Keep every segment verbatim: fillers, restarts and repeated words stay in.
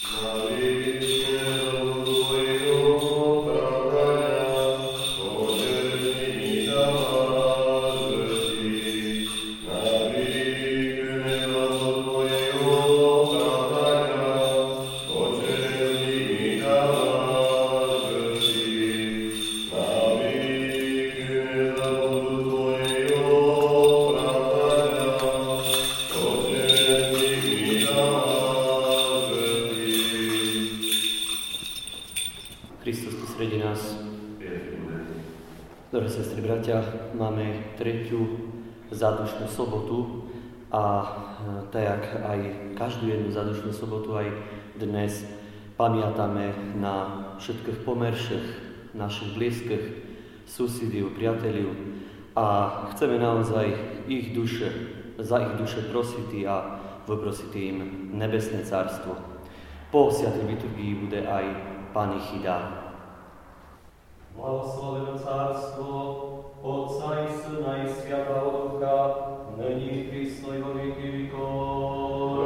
Drahé sestry, bratia, máme tretiu zádušnú sobotu a tak aj každú jednu zádušnú sobotu aj dnes pamiatame na všetkých pomerších, našich blízkych, susedov, priateľov a chceme naozaj ich duše, za ich duše prosiť a vyprosiť im nebesné cárstvo. Po svätej liturgii bude aj Panichi dá. Благословено царство Отца и Сына и Святого Духа, ныне и присно и во веки веков.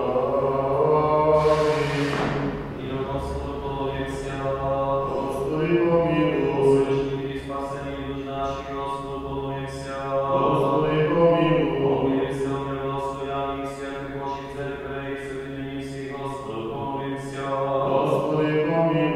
Аминь. И Господу помолимся. Господи помилуй. Услыши и спасение душ наших, Господу помолимся. Господи помилуй. Помилуйся о милосердии святых Божьих церквей, святыми всех, Господу помолимся. Господи помилуй.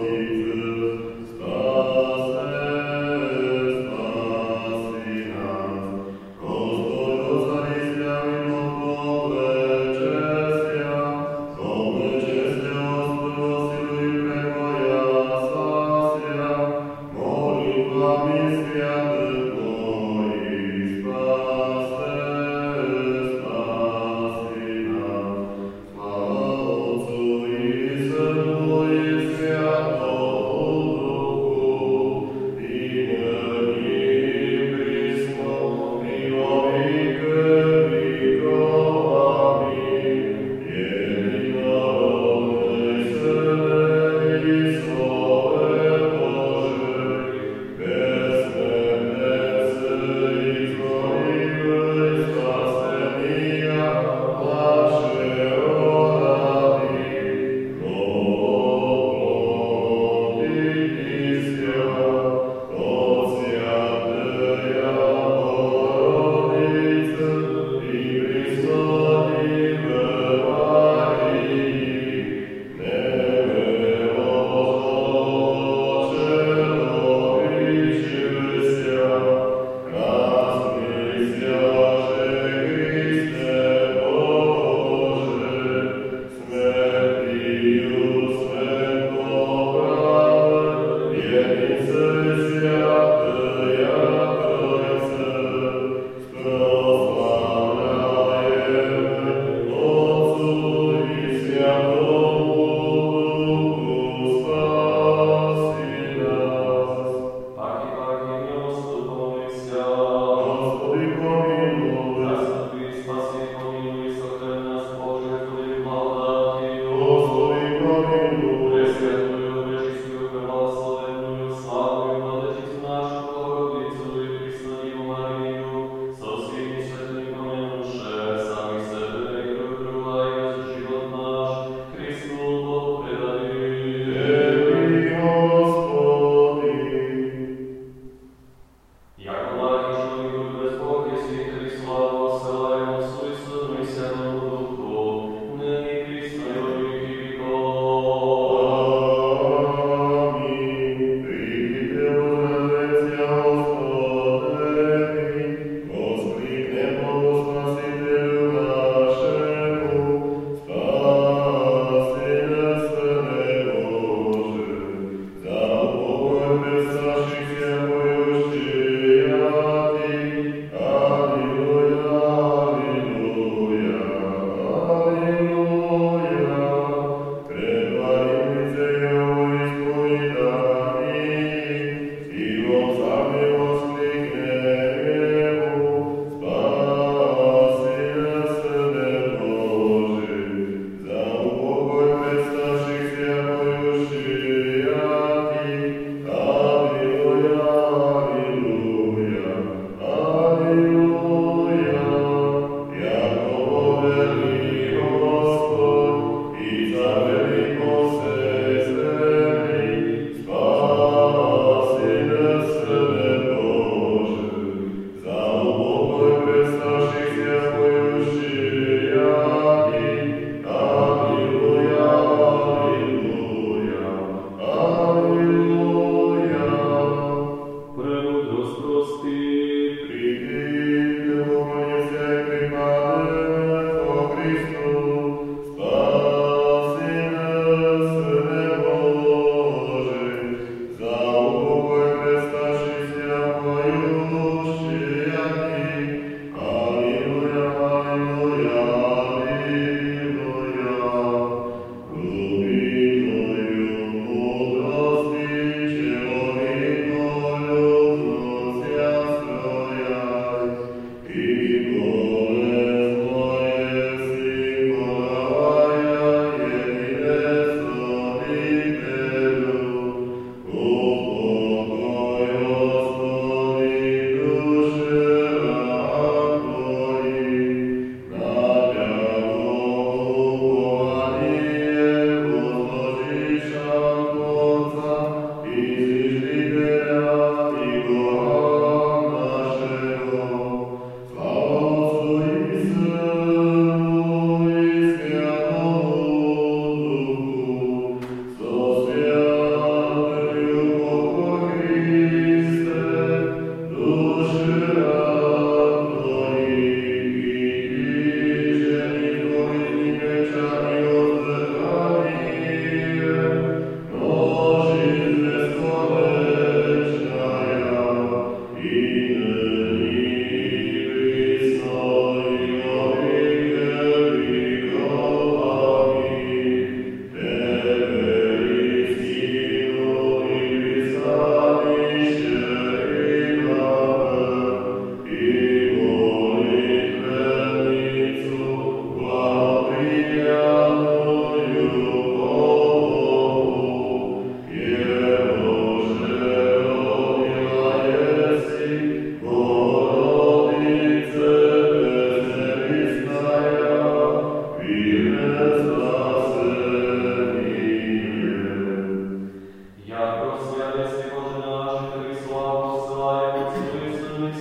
Amen.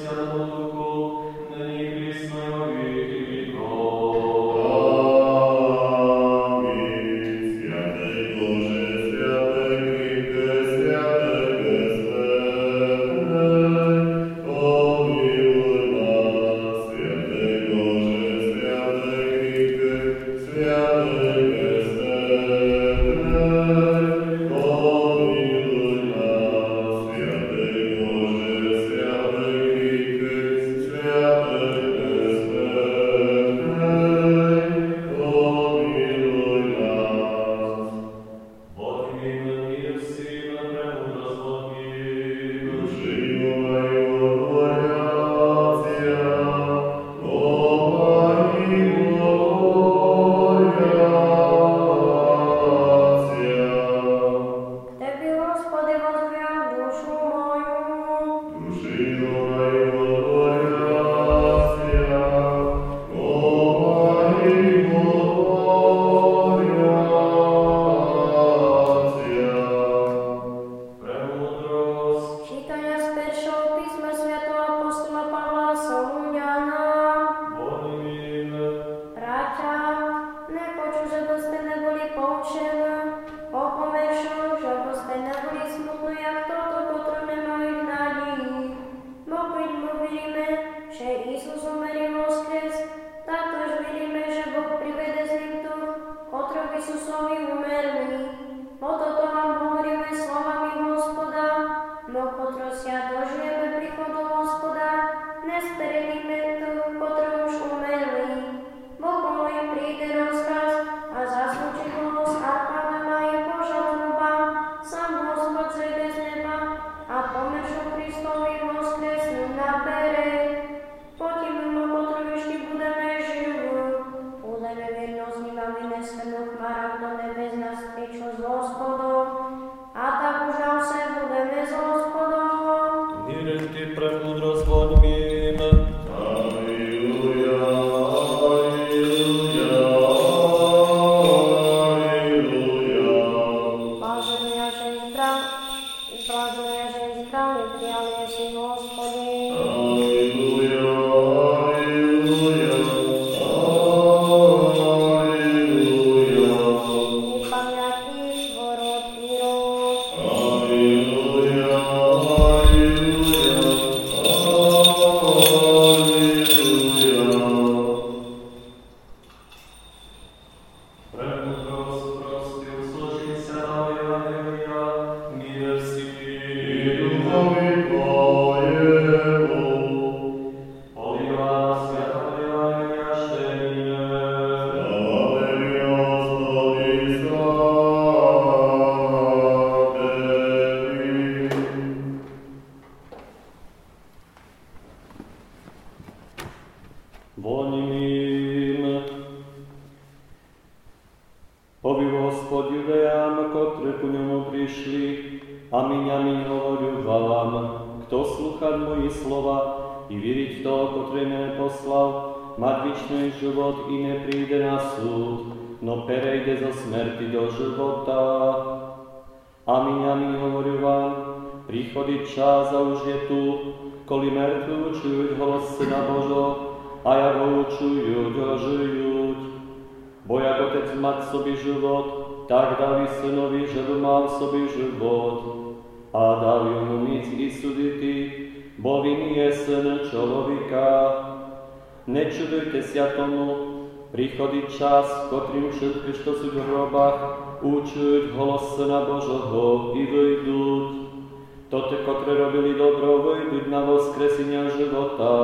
Prichodí čas, kotrým všetky, što sú v hrobách, učuť hlas Syna Božoho i vyjdúť. Tote, kotre robili dobro, vyjdúť na voskresenia života,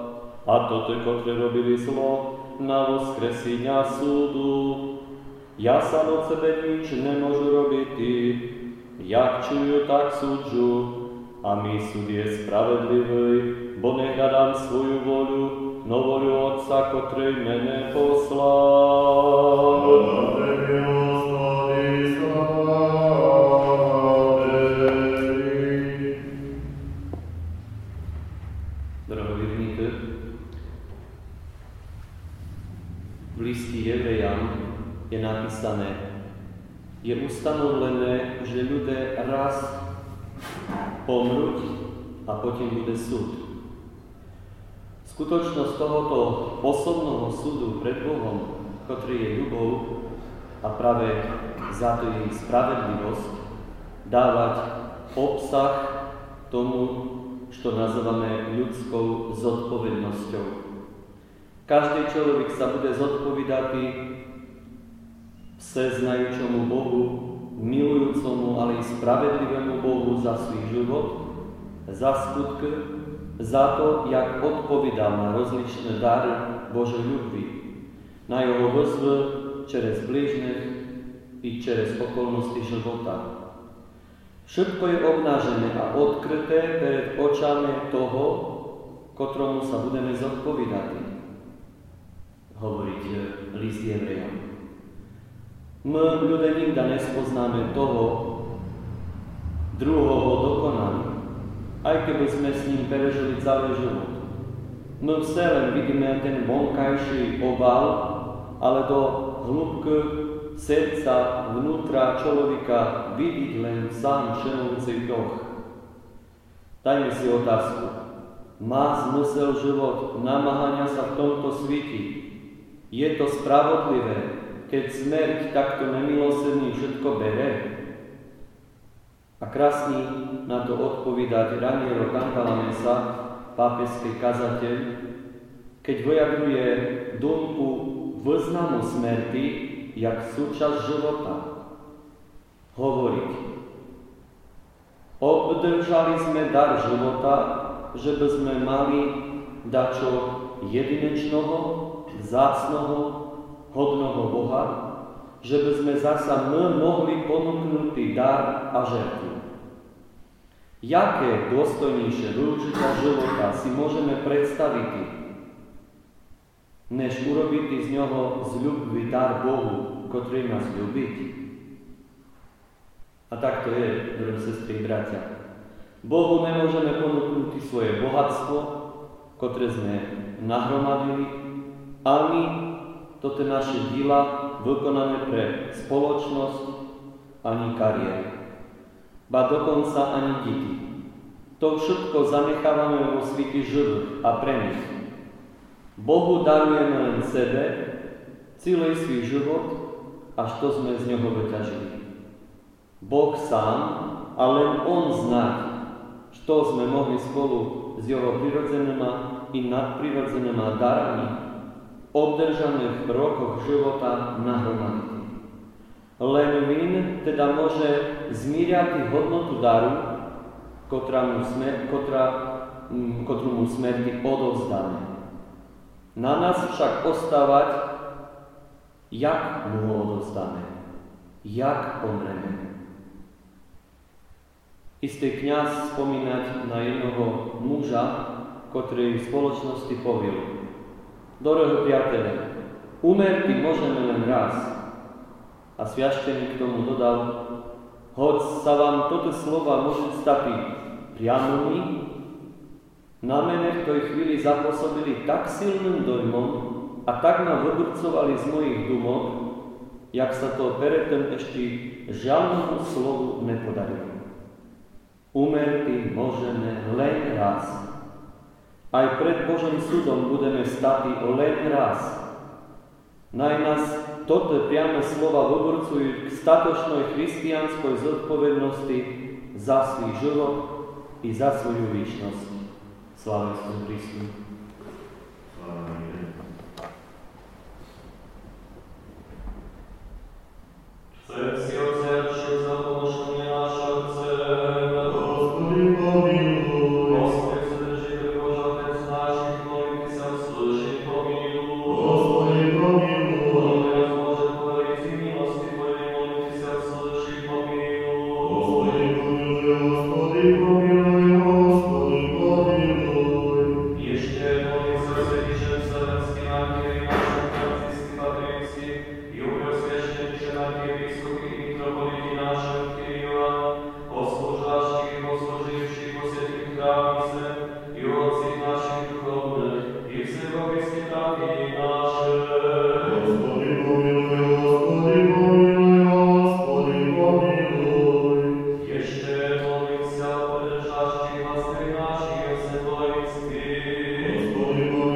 a tote, kotre robili zlo, na voskresenia súdu. Ja sám od sebe nič nemôžu robiť ty, jak čujú, tak súdžu, a my súd je spravedlivý, bo nehľadám svoju voľu, no voľu Otca, ktorý mene poslal. A Tebe, Hospody, slávy. Drahověrníte, v liste Jevrejám je napísané, je ustanovené, že ľudia raz pomrúť a potom bude súd. Skutočnosť tohoto osobného súdu pred Bohom, ktorý je ľubou a práve za to jej spravedlivosť, dávať obsah tomu, čo nazývame ľudskou zodpovednosťou. Každý človek sa bude zodpovedať všeznajúčomu Bohu, milujúcomu, ale i spravedlivému Bohu za svoj život, za skutky, za to, jak odpovedal na rozličné dary Božej ľubvi, na jeho výzvy čez blížnych i čez okolnosti života. Všetko je obnažené a odkryté pred očami toho, ktorému sa budeme zodpovedať, hovoriť list Jevrejom. My, ľudia, nikdy nespoznáme toho druhého dokonania, aj keby sme s ním prežili celý život. My v celém vidíme ten vonkajší obal, ale do hĺbky srdca, vnútra človeka vidieť len sám všemovúci Boh. Dajme si otázku. Má zmysel život namáhania sa v tomto svete? Je to spravodlivé, keď smrť takto nemilosrdný všetko bere? A krásny na to odpovedať Raniero Cantalamessa, pápežský kazateľ, keď vyjadruje dumku významu smrti jak súčasť života. Hovoriť. Obdržali sme dar života, že by sme mali dačo jedinečného, vzácnoho, hodného Boha, že by sme zasa my mohli ponúknutý dar a žertu. Jaké dôstojnejšie využitia života si môžeme predstaviť, než urobiť z ňoho z ľubvi dar Bohu, ktorý nás ľúbiť? A tak to je, drahé sestry i bratia. Bohu nemôžeme ponúknuť svoje bohatstvo, ktoré sme nahromadili, ani toto naše díla vykonané pre spoločnosť, ani kariéru. Ba dokonca ani deti. To všetko zanechávame vo svete živých a pre nich. Bohu darujeme len sebe, celý svoj život, až to sme z neho vyťažili. Boh sám, a len On zná, čo sme mohli spolu s jeho prirodzenými i nadprirodzenými darami obdržaných v rokoch života nahromadiť. Len Vin teda môže zmíriať hodnotu daru, ktorú mu smrti odovzdáme. Na nás však ostávať, jak mu ho odovzdáme, jak pomreme. Istý kňaz spomínať na jednoho muža, ktorý v spoločnosti povedal: Dorohý priateľe, umrieť môžeme len raz. A sviašteník k tomu dodal: hoď sa vám toto slova môžu stať priamými, na mene v tej chvíli zapôsobili tak silným dojmom a tak ma vyburcovali z mojich dumok, jak sa to predtým ešte žiadnemu slovu nepodarilo. Umrieť môžeme len raz. Aj pred Božím súdom budeme stať len raz. Naj nás toto priame slova vyburcujú k statočnej christianskej zodpovednosti za svoj život i za svoju výšnosť. Sláva Isusu Kristu. Chcem si odzerčiť za pomoženie naše Otce, Gospodи pomiluj. Gospodи se drží pre Boža Otec našich, molitby sa uslyši, pomiluj. Gospodi pomiluj. Molitby nás môže poveriť z milosti Tvojej, molitby sa uslyši, pomiluj. Gospodi pomiluj, Gospodi pomiluj, Gospodi pomiluj. Ešte molitby sa Svetejšie Vselenský Archierej našom Františky Patrici i Upreosveštenejšie archiebiskupy i mitropoliti našem Kyriela, poslužačích, posluživších vo svätých chrámach sem, i u otcích našich duchovných, i v sebovisky taky naše. Gospodi pomiluj, Gospodi pomiluj, Gospodi pomiluj. Ešte molitby sa o podržačích vlastných našich, sem Levických. Gospodi pomiluj,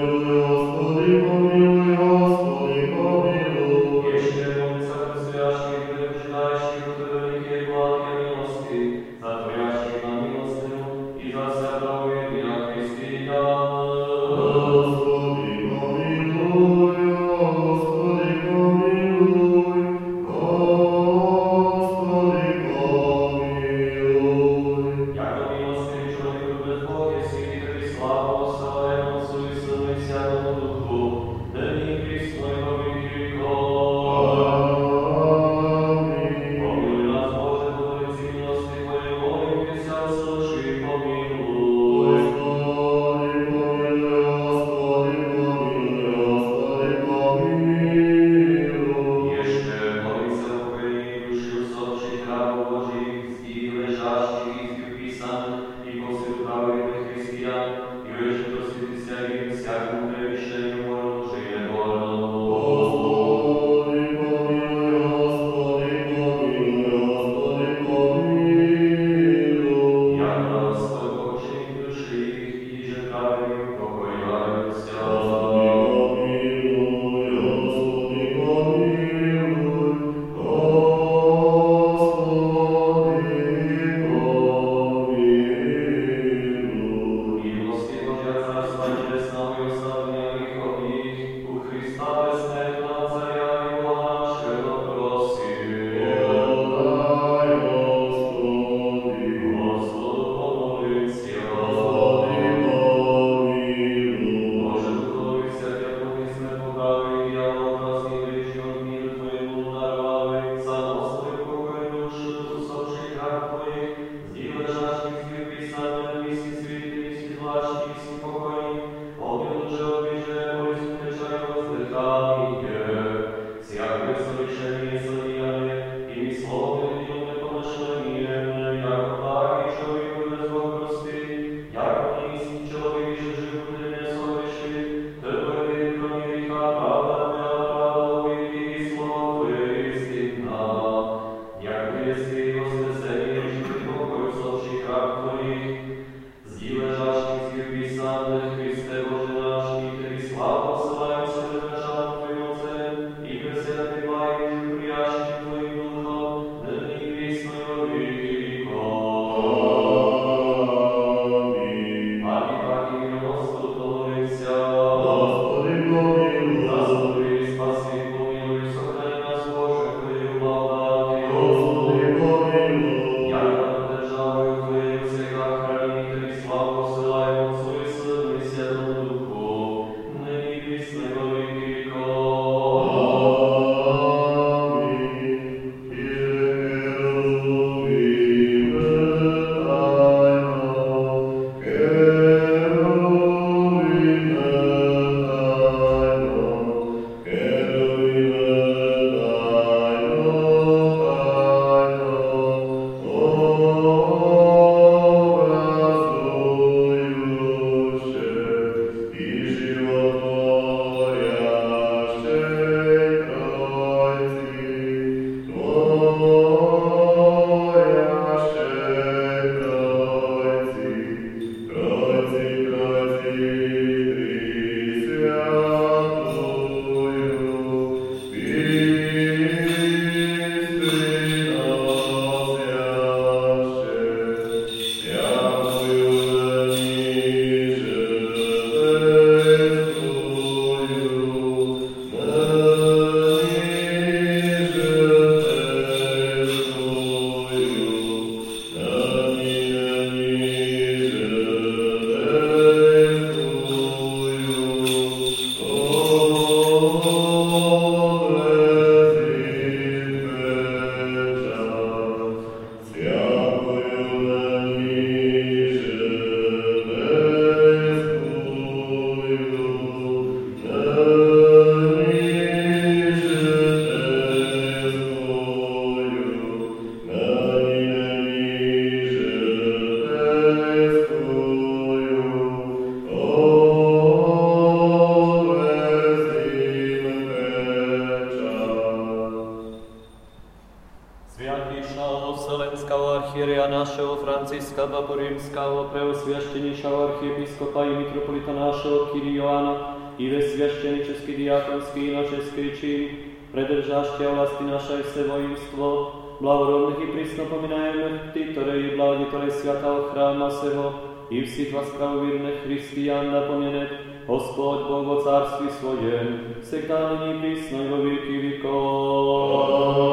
Римска, Папу Римского, преосвященнейшего архиепископа и митрополита нашего Кирилла Иоанна, и весь священнический, диаконский и иноческий чин, предержащие власти наше все воинство, благородных и присно поминаемых титорей и благодетелей святого храма сего, и всех вас правоверных христиан да помянет Господь Бог во царстве Своем, всегда ныне и присно и во веки веков.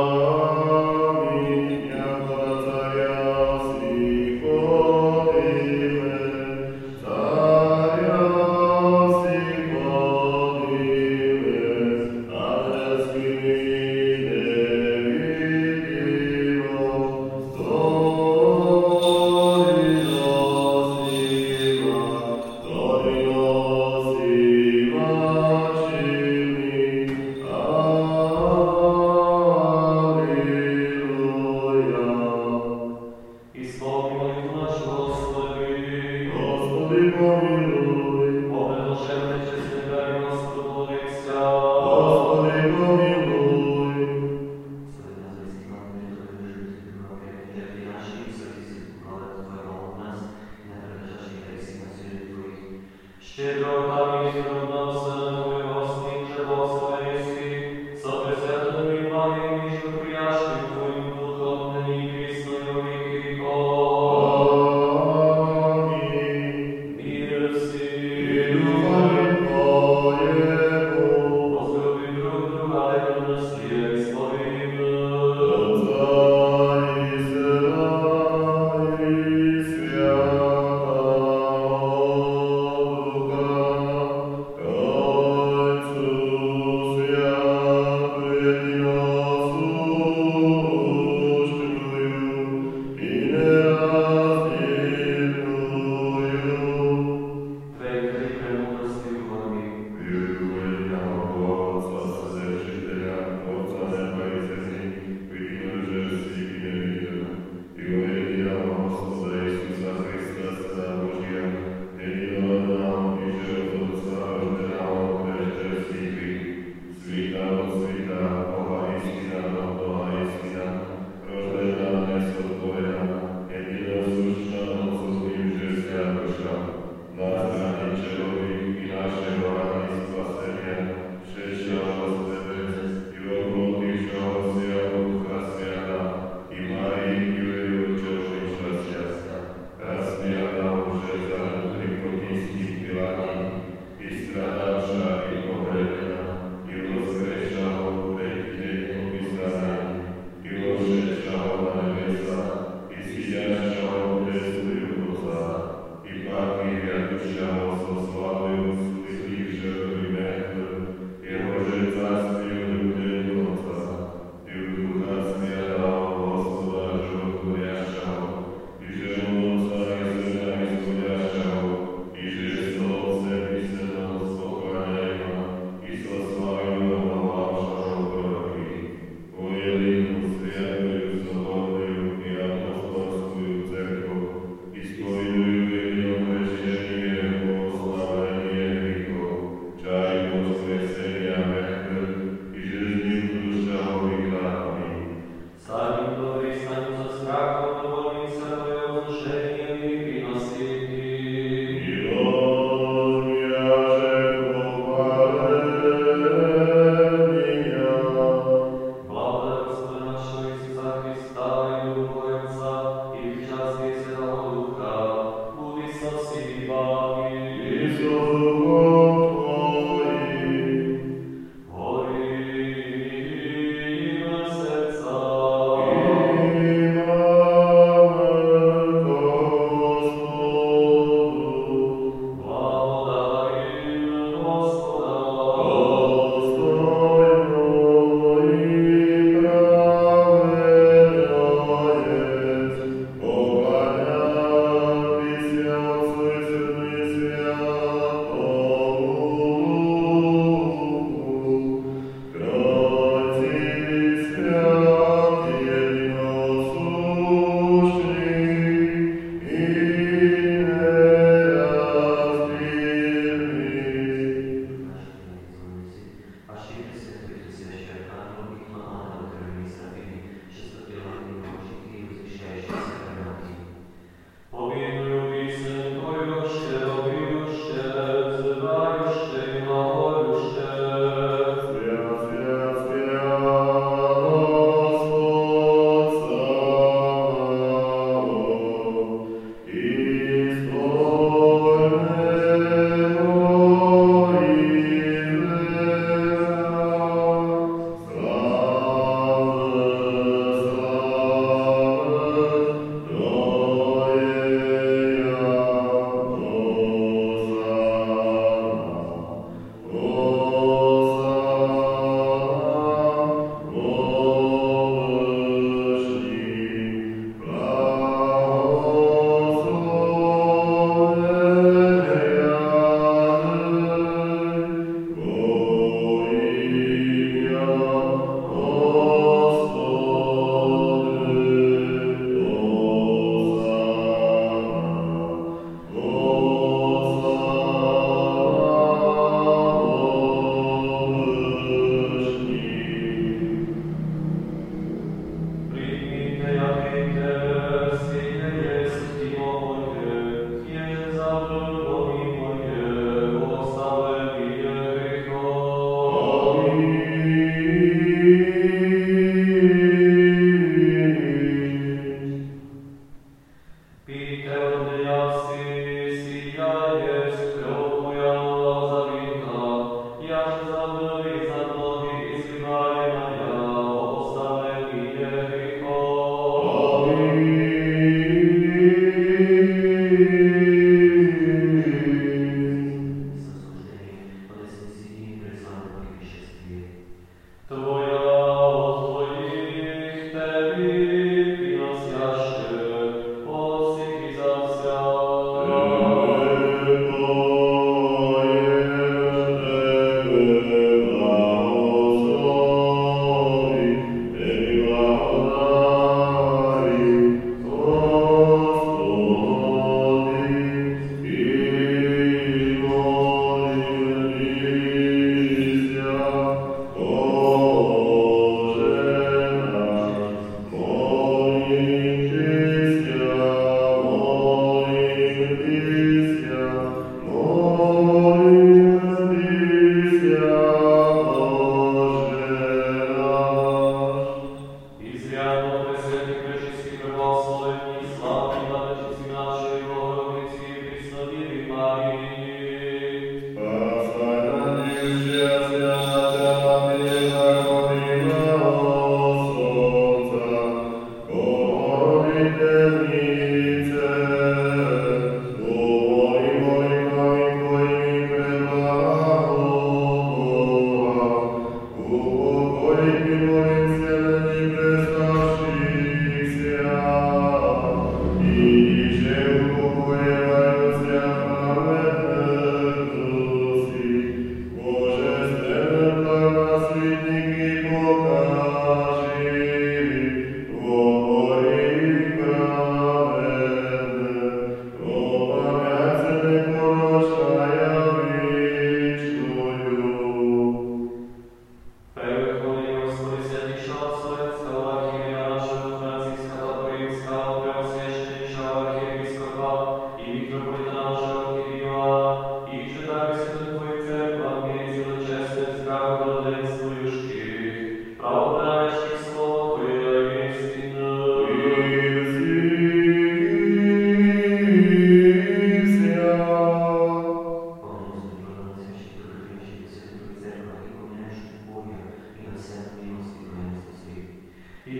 Аминь. Яко царя сих подиме, царя сих подиме, адрески не видимо, стори носима, стори носима чини. Исполни молитву нашу, Господи. Господи, помилуй. О предложенной честной даре Господу молимся. Господи, помилуй. Свои назовись нам, и наши совести, благо Твоего от нас, не пролежащих грехи на силе Твоих. Щедро даруй трудного Сына Твоего, с ним же благословенности, со пресвятым и благим, и же приящим Твоим Духом, ныне и присно и во веки веков. Аминь. Мир всем. И духове Твоему, Возлюбим друг друга, и подносим славим. Отца и Сына и Святого Духа,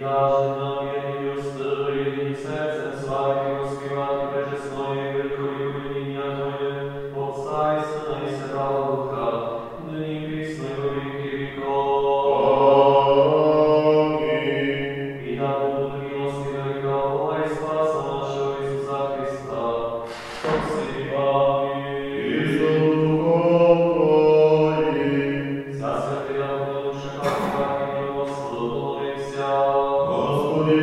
Господи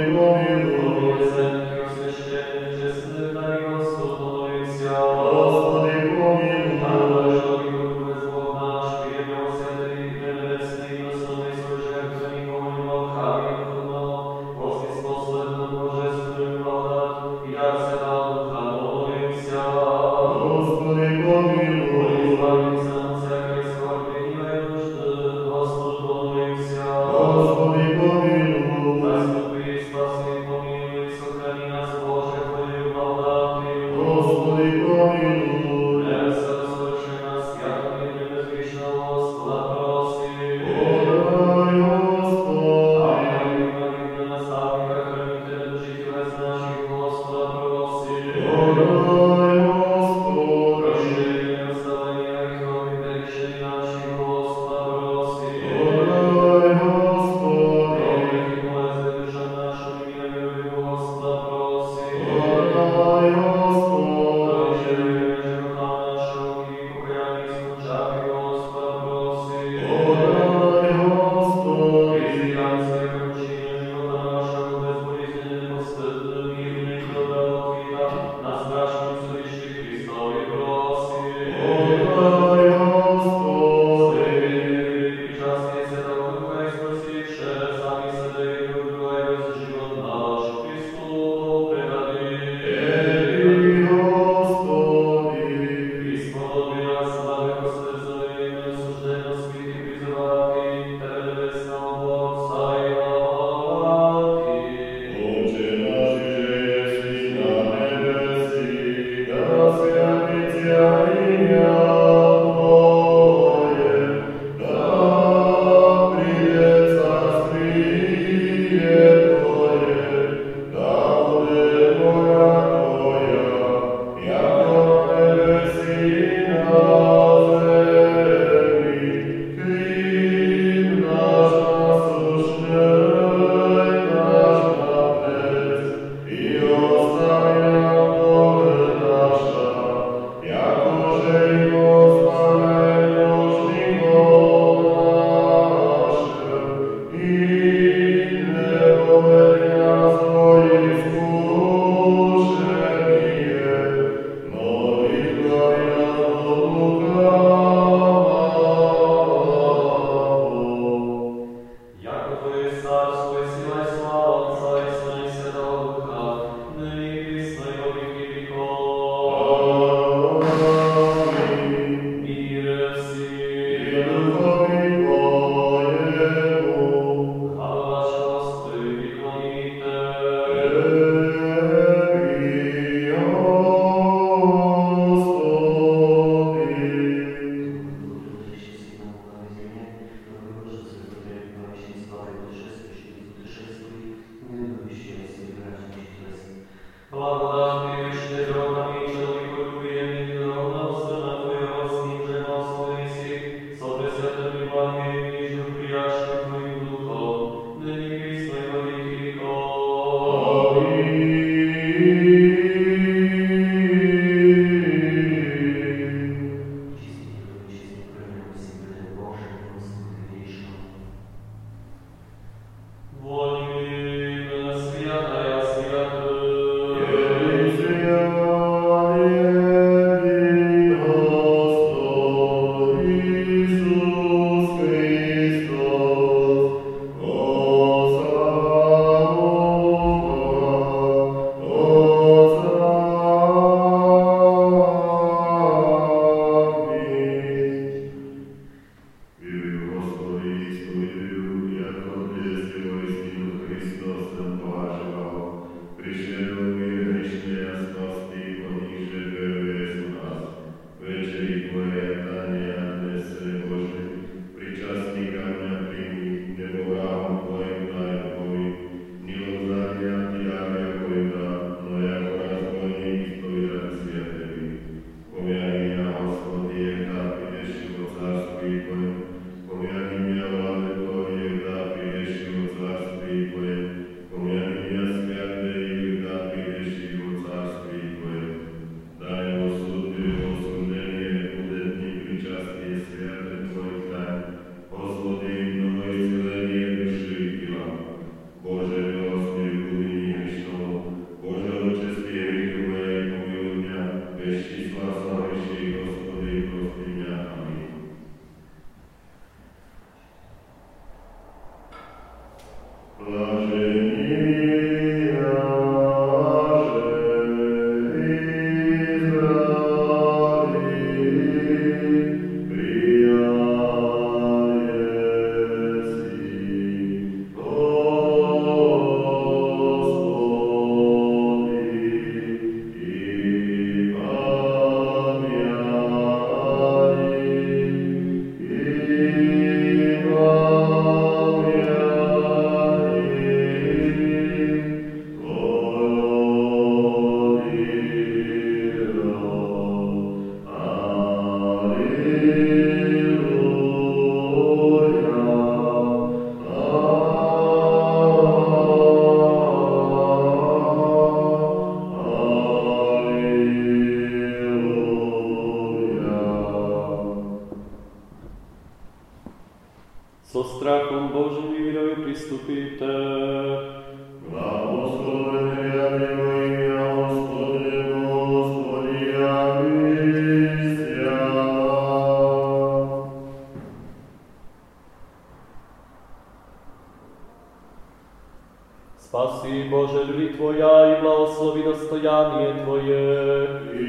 So strachom Božím výroju pristupíte. Blahoslovený ja imя Господне, Господи, Христя. Spasi Bože ľudí Tvoja i blahoslovi dostojanie Tvoje. И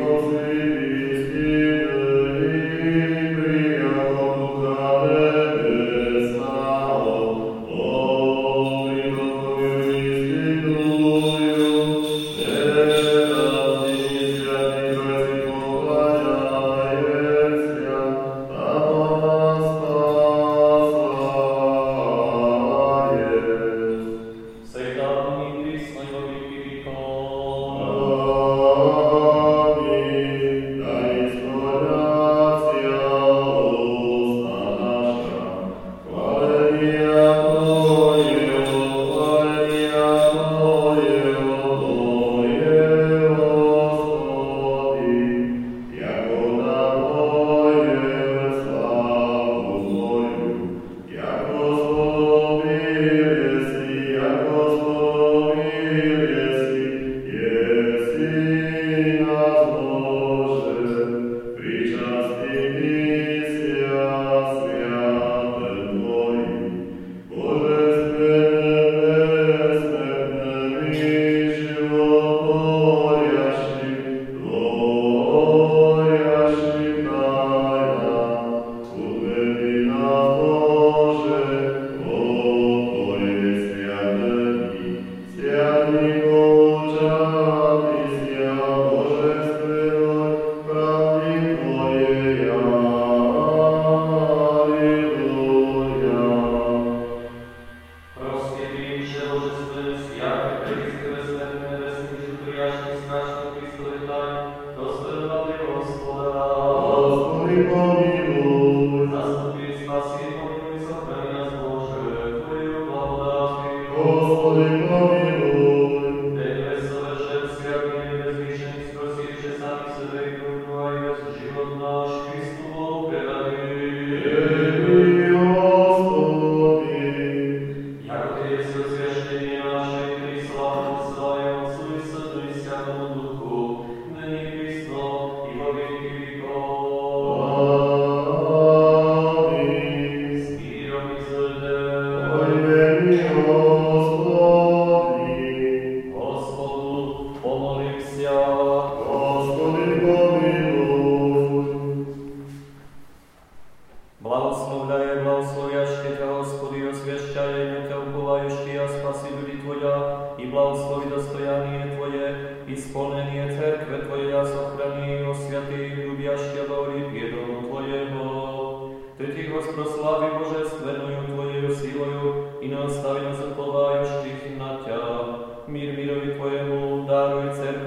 Господи,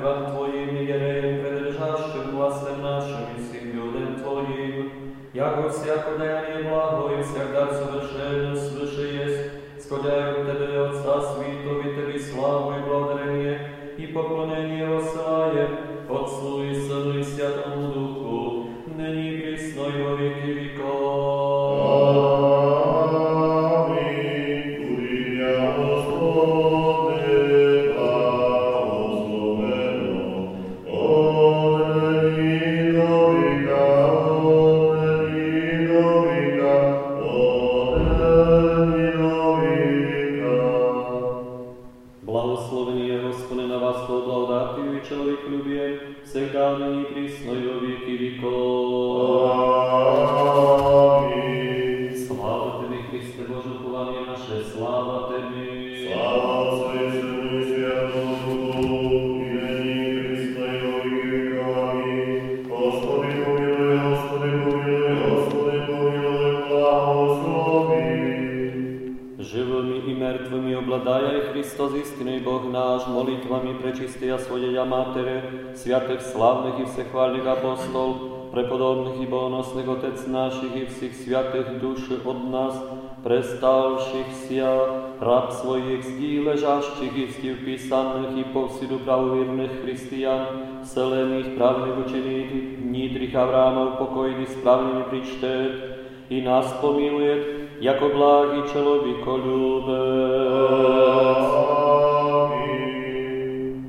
Jako всяко даяние благо и всегда совершенно свыше есть, сходяю к Тебе, Отца Святого, и Тебе славу и благодарение, и поклонение воссылаем Отцу и Сыну и Святому Духу, ныне и присно и во веки веков. Аминь. Курия Господне, благословено, от ныне до века, от ныне до века, от ныне до века. Благословение Господне на вас, то благодатью и человеколюбием, всегда ныне и присно и во веки веков. Аминь. Слава Тебе, Христе Боже, упование наше, слава Тебе. Слава Отцу и Сыну и Святому Духу, и ныне и присно и во веки веков. Аминь. Господи помилуй, Господи помилуй, Господи помилуй, благослови. Живыми и мертвыми обладая, и Христос истинный Бог наш, молитвами пречистия Своя Матере, святых, славных и всехвальных апостол, преподобных и богоносных Отец наших и всех святых души от нас, преставшихся раб своих сги, лежащих и вски вписанных и повсюду правоверных християн, вселенных правных учеников, нитрих Авраамов покойных справными причтет, и нас помилует, яко благий человеколюбец. Аминь.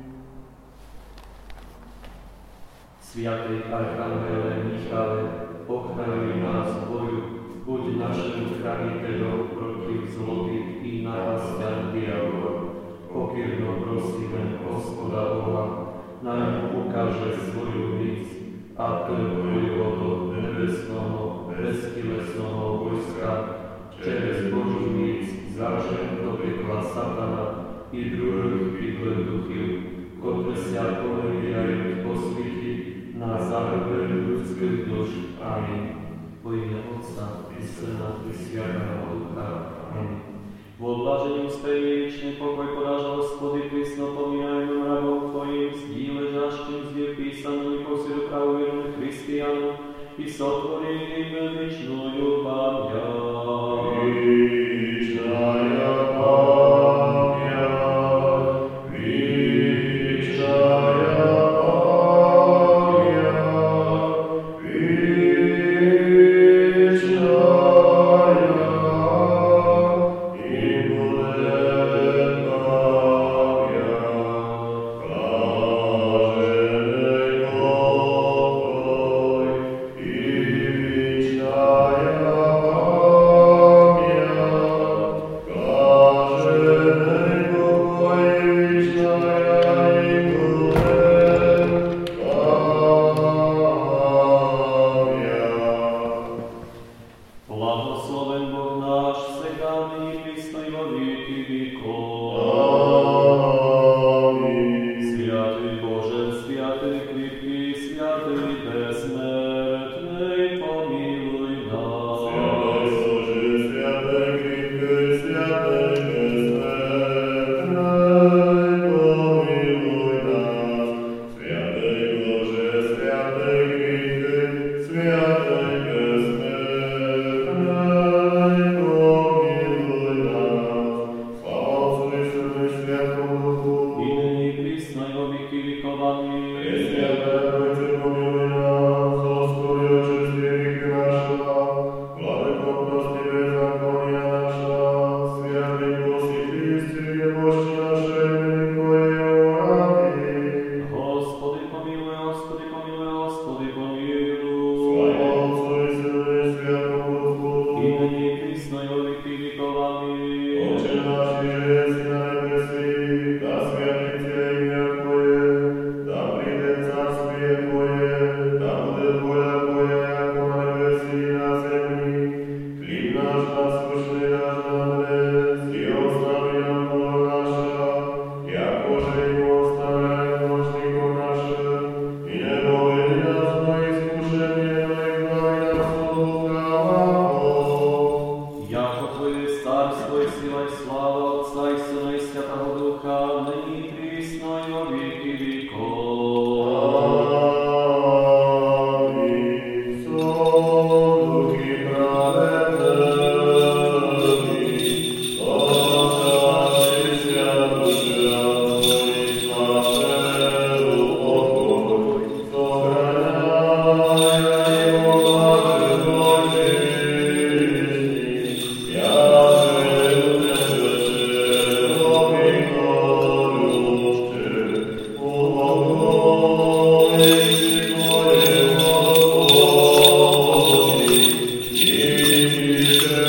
Святый Архангеле Михаиле, охраňuj nás v boju, buď našim chraniteľom proti zlobit i nárastiam diabla. Pokyrno prosíme Gospoda Boha, nám ukáže svoju víc a ten vojevodo nebesného, beztilesného vojska, через Boží víc zavřen do pekla satana i druhých pidle duchів, котре ся повеліяють посвіті на загибель людських душ. Амінь. Во ім'я Отця і Сина і Святого Духа. Амінь. В облаженні успеє вічний покой подажа Господи, присно поминаємо рабом Твоїм, зді лежащим, зді вписаним і посіду правовірних християн, і сотворим вічною пам'ять. Вечная память, вечная память, вечная, и будет память, блаженный покой, и вечная Благословен Бог наш, всегда ныне и присно и во веки веков. Аминь. Святый Боже, святый крепкий, святый бессмертный, помилуй нас. Святой Боже, святой крепкий, святой бессмертный, помилуй нас. Святой Боже, святой крепкий, святой бессмертный, помилуй нас. Слава Отцу и Сыну и Святому Духу. И ныне и присно и во веки веков. Аминь. Пресвятая Троица, помилуй нас, Господи, очисти грехи наши, владыкотность и беззакония наша, святый посети истине Божьи нашей, Твоего. Аминь. Господи помилуй, Господи помилуй, Господи помилуй. Слава Отцу и Сыну и Святому Духу. И ныне и присно и во веки веков. Аминь. Отче наш, иже еси на небеси, да святится имя Твое, да придет царствие Твое, да будет воля Твоя, яко на небеси и на земли. Хлеб наш насущный дашь нам днес, и остави нам долг наша, яко же и мы оставляем должников нашим, и не доведи нас до искушения, но избави нас от лукавого. Яко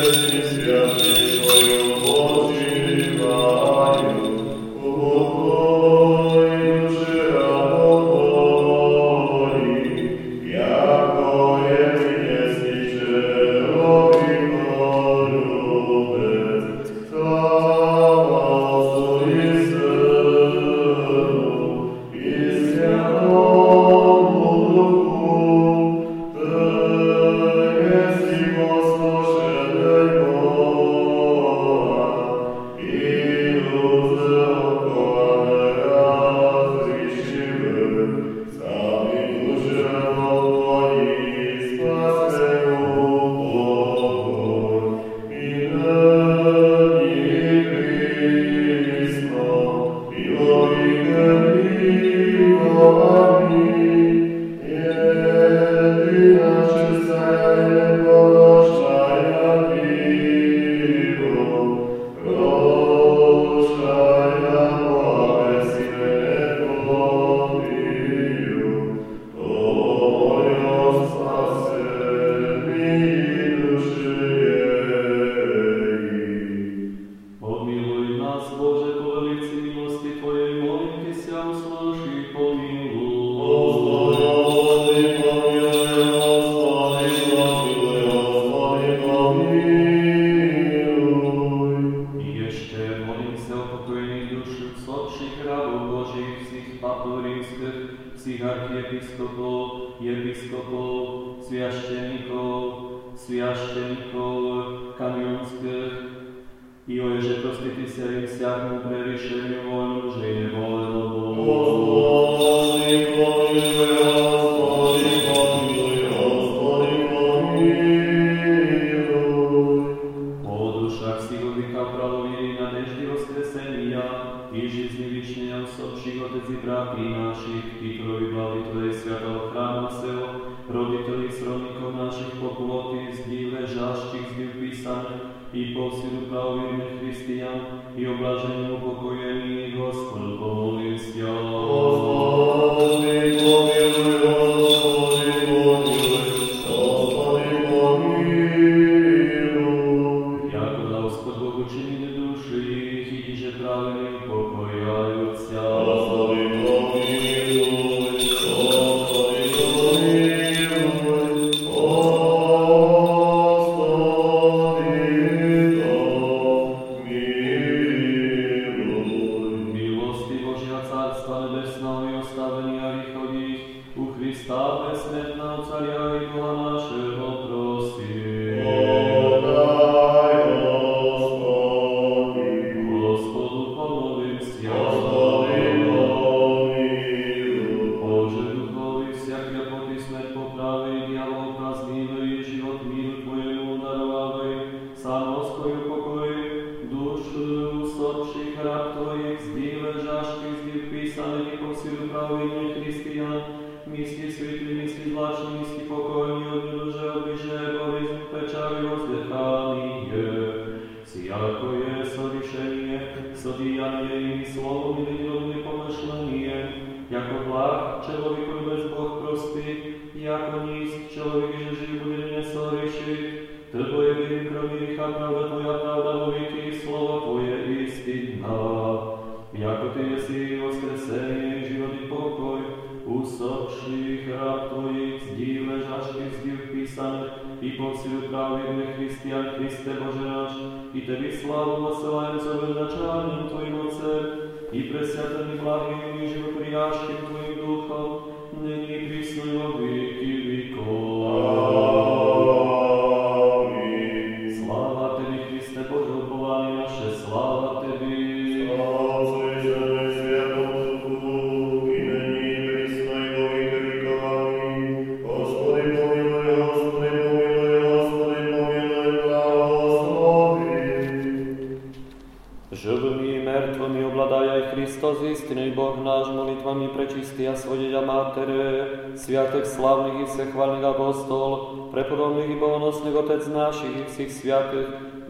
Sviatek slávnych i všechvalných apostol, prepodobných i bohonosných Otec našich i všich sviatých,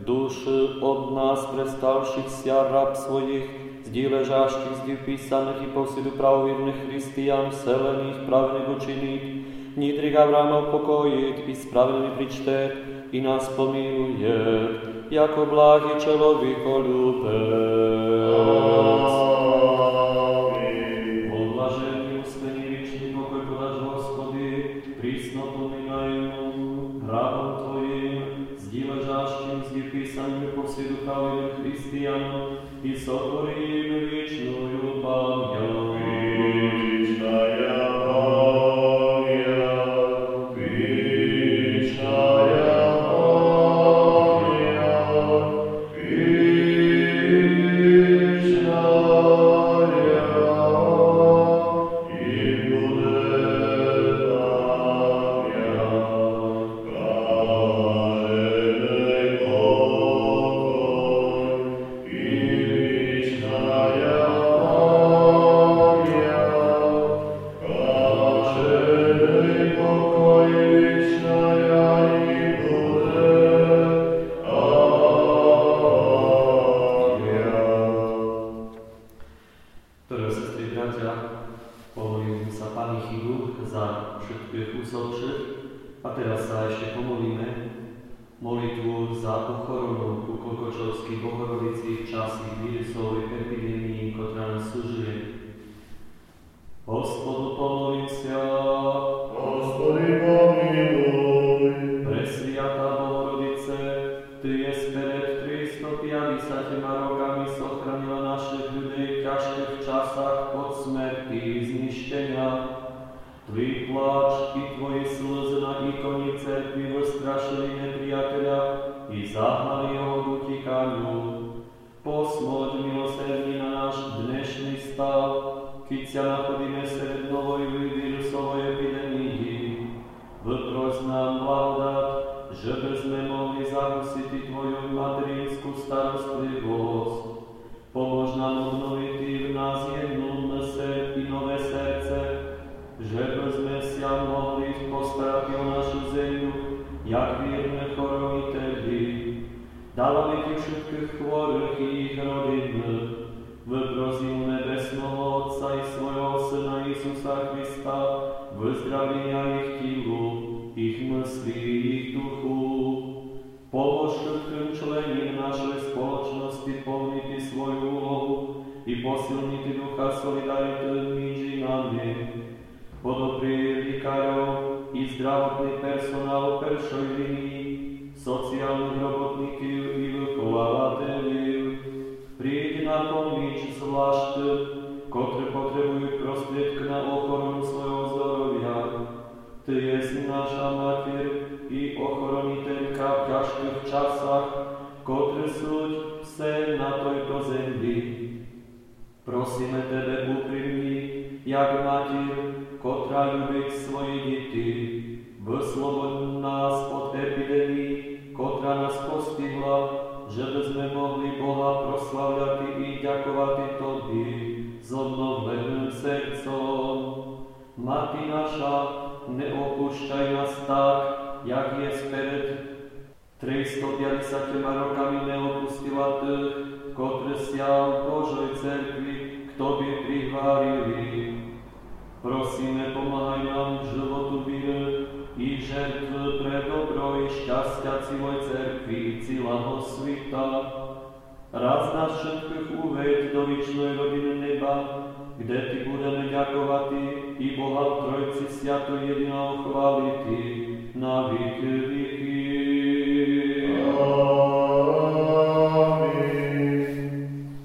duši od nás prestalších sia rab svojich, zdíležáškých zdiv písaných i posilu pravovírnych Christian, vselených, pravených učinit, nidrých Avrámov pokojit i spravedlný pričtet, i nás pomiluje, jako blahý člověkolюбec. Odlažený ústení věčný pokoj podaš, Hospody, prísno pomínajmu, hrabom Tvojim, zdi ležáščím, zdi písaním posy ducha lidem Christianu, i sotvorím věčnúju pamiať. Boha v Trojci Sviato jediného chváliti na věky